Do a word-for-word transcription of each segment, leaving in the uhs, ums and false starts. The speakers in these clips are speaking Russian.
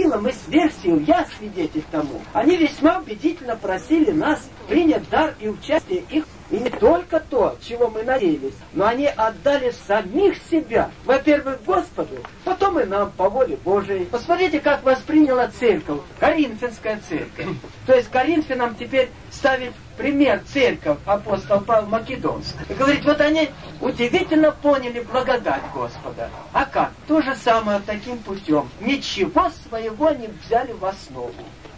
Гавриилом и с Версией, я свидетель тому. Они весьма убедительно просили нас принять дар и участие их. И не только то, чего мы надеялись, но они отдали самих себя, во-первых, Господу, потом и нам по воле Божией. Посмотрите, как восприняла церковь, Коринфянская церковь. То есть Коринфянам теперь ставит пример церковь апостол Павел Македонский. И говорит, вот они удивительно поняли благодать Господа. А как? То же самое таким путем. Ничего своего не взяли в основу.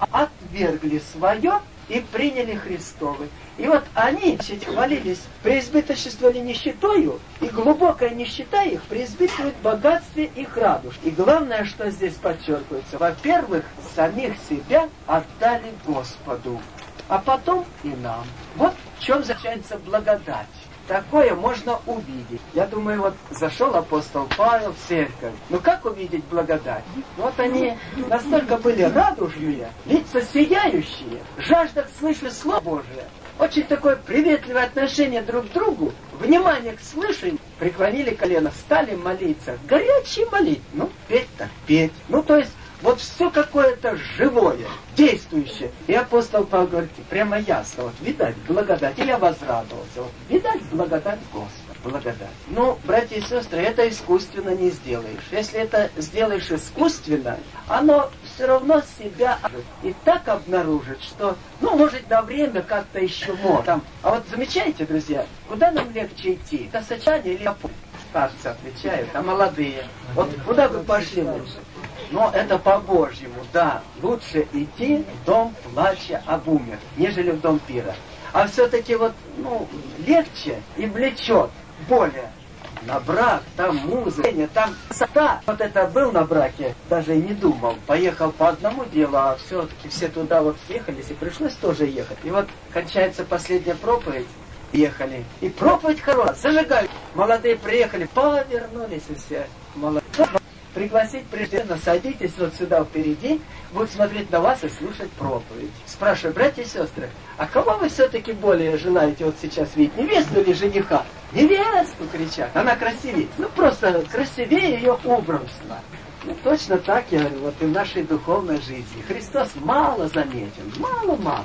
Отвергли свое и приняли Христовы. И вот они значит, хвалились преизбыточеством или нищетою, и глубокая нищета их преизбытывает в богатстве их радуж. И главное, что здесь подчеркивается, во-первых, самих себя отдали Господу, а потом и нам. Вот в чем заключается благодать. Такое можно увидеть. Я думаю, вот зашел апостол Павел в церковь. Ну как увидеть благодать? Вот они настолько были радужные, лица сияющие, жаждут слышать Слово Божие. Очень такое приветливое отношение друг к другу, внимание к слышанию. Преклонили колено, стали молиться. Горячие молитвы. Ну, петь так петь. Ну, то есть, вот все какое-то живое, действующее. И апостол Павел говорит, прямо ясно, вот, видать, благодать. И я возрадовался. Вот, видать, благодать Господа. Благодать. Ну, братья и сестры, это искусственно не сделаешь. Если это сделаешь искусственно, оно все равно себя и так обнаружит, что, ну, может, на время как-то еще может. Там. А вот замечаете, друзья, куда нам легче идти? Косачане или опор? Старцы отвечают, а молодые. Вот куда вы пошли лучше? Но это по-божьему, да. Лучше идти в дом плача об умер, нежели в дом пира. А все-таки вот, ну, легче и влечет более на брак, там музыка, там красота. Вот это был на браке, даже и не думал. Поехал по одному делу, а все-таки все туда вот съехались, и пришлось тоже ехать. И вот кончается последняя проповедь, ехали. И проповедь хорошая, зажигают. Молодые приехали, повернулись и все. Молодые. Пригласить прежденно, садитесь вот сюда впереди, будут смотреть на вас и слушать проповедь. Спрашиваю, братья и сестры, а кого вы все-таки более желаете вот сейчас видеть, невесту или жениха? Невесту, кричат, она красивее. Ну просто красивее ее убранство. Ну точно так, я говорю, вот и в нашей духовной жизни. Христос мало заметен, мало-мало.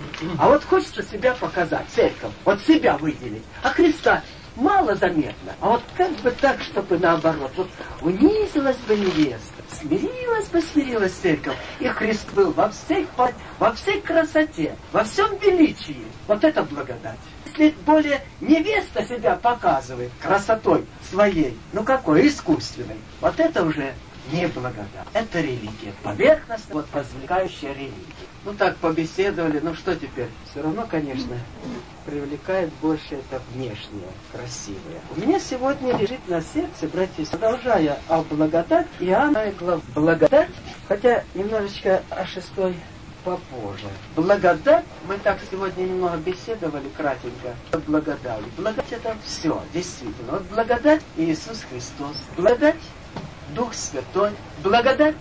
А вот хочется себя показать, церковь, вот себя выделить. А Христа мало заметно. А вот как бы так, чтобы наоборот, вот унизилась бы невеста, смирилась бы, смирилась церковь, и Христ был во всей, во всей красоте, во всем величии. Вот это благодать. Если более невеста себя показывает красотой своей, ну какой, искусственной, вот это уже не благодать. Это религия. Поверхностная, вот развлекающая религия. Ну так побеседовали, ну что теперь? Все равно, конечно, привлекает больше это внешнее, красивое. У меня сегодня лежит на сердце, братья, продолжая о благодать, Иоанна глава благодать, хотя немножечко о шестой попозже. Благодать, мы так сегодня немного беседовали кратенько, благодать. Благодать это все, действительно. Вот благодать Иисус Христос, благодать Дух Святой, благодать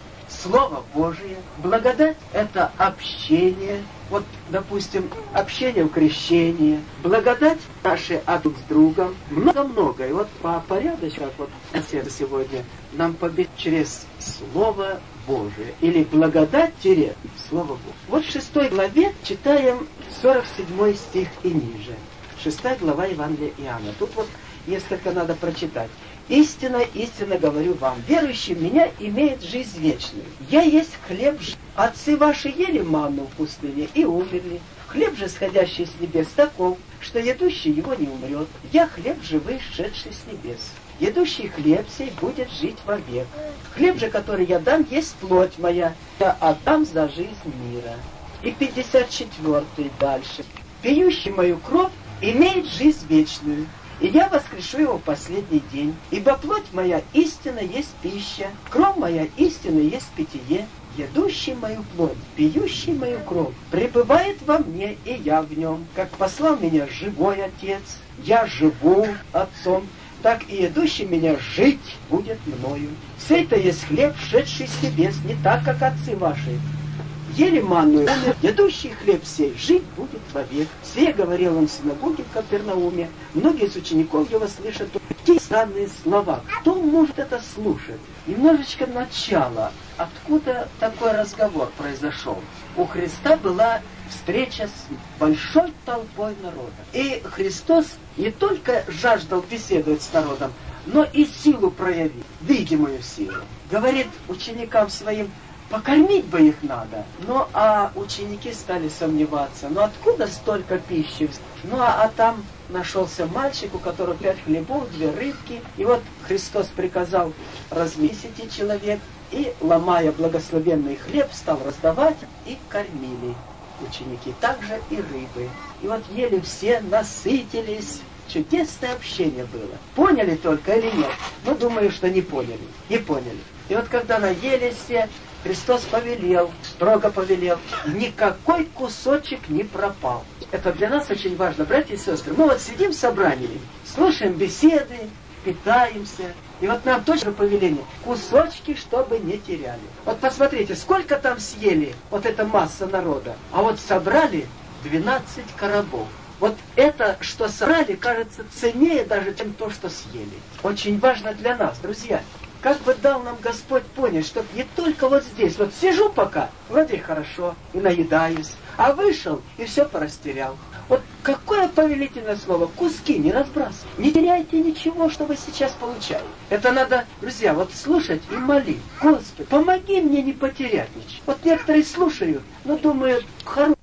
Слово Божие, благодать это общение, вот, допустим, общение в крещении, благодать наши друг с другом, много-много. И вот по порядочку, как вот сегодня, нам победить через Слово Божие, или благодать-Слово Божие. Вот в шестой главе читаем сорок седьмой стих и ниже. Шестая глава Евангелия Иоанна. Тут вот несколько надо прочитать. «Истинно, истинно говорю вам, верующий в меня имеет жизнь вечную. Я есть хлеб жизни. Отцы ваши ели манну в пустыне и умерли. Хлеб же, сходящий с небес, таков, что едущий его не умрет. Я хлеб живый, шедший с небес. Едущий хлеб сей будет жить вовек. Хлеб же, который я дам, есть плоть моя. Я отдам за жизнь мира». И пятьдесят четвёртый дальше. «Пьющий мою кровь имеет жизнь вечную. И я воскрешу его в последний день. Ибо плоть моя истина есть пища, кровь моя истина есть питье. Едущий мою плоть, пьющий мою кровь, пребывает во мне, и я в нем. Как послал меня живой Отец, я живу Отцом, так и едущий меня жить будет мною. Сей-то есть хлеб, шедший с небес, не так, как отцы ваши ели манную, ядущий хлеб сей, жить будет вовек. Все говорил он в синагоге в Капернауме. Многие из учеников его слышат такие странные слова. Кто может это слушать? Немножечко начала. Откуда такой разговор произошел? У Христа была встреча с большой толпой народа. И Христос не только жаждал беседовать с народом, но и силу проявить, видимую силу. Говорит ученикам своим, покормить бы их надо. Ну, а ученики стали сомневаться. Ну, откуда столько пищи? Ну, а, а там нашелся мальчик, у которого пять хлебов, две рыбки. И вот Христос приказал размесить человек. И, ломая благословенный хлеб, стал раздавать, и кормили ученики. Также и рыбы. И вот ели все, насытились. Чудесное общение было. Поняли только или нет? Ну, думаю, что не поняли. Не поняли. И вот когда наелись все, Христос повелел, строго повелел, никакой кусочек не пропал. Это для нас очень важно, братья и сестры. Мы вот сидим в собрании, слушаем беседы, питаемся. И вот нам точно повеление, кусочки, чтобы не теряли. Вот посмотрите, сколько там съели, вот эта масса народа. А вот собрали двенадцать коробов. Вот это, что собрали, кажется ценнее даже, чем то, что съели. Очень важно для нас, друзья. Как бы дал нам Господь понять, что не только вот здесь, вот сижу пока, вроде хорошо, и наедаюсь, а вышел, и все порастерял. Вот какое повелительное слово, куски не разбрасывай. Не теряйте ничего, что вы сейчас получаете. Это надо, друзья, вот слушать и молить. Господи, помоги мне не потерять ничего. Вот некоторые слушают, но думают, хорошо.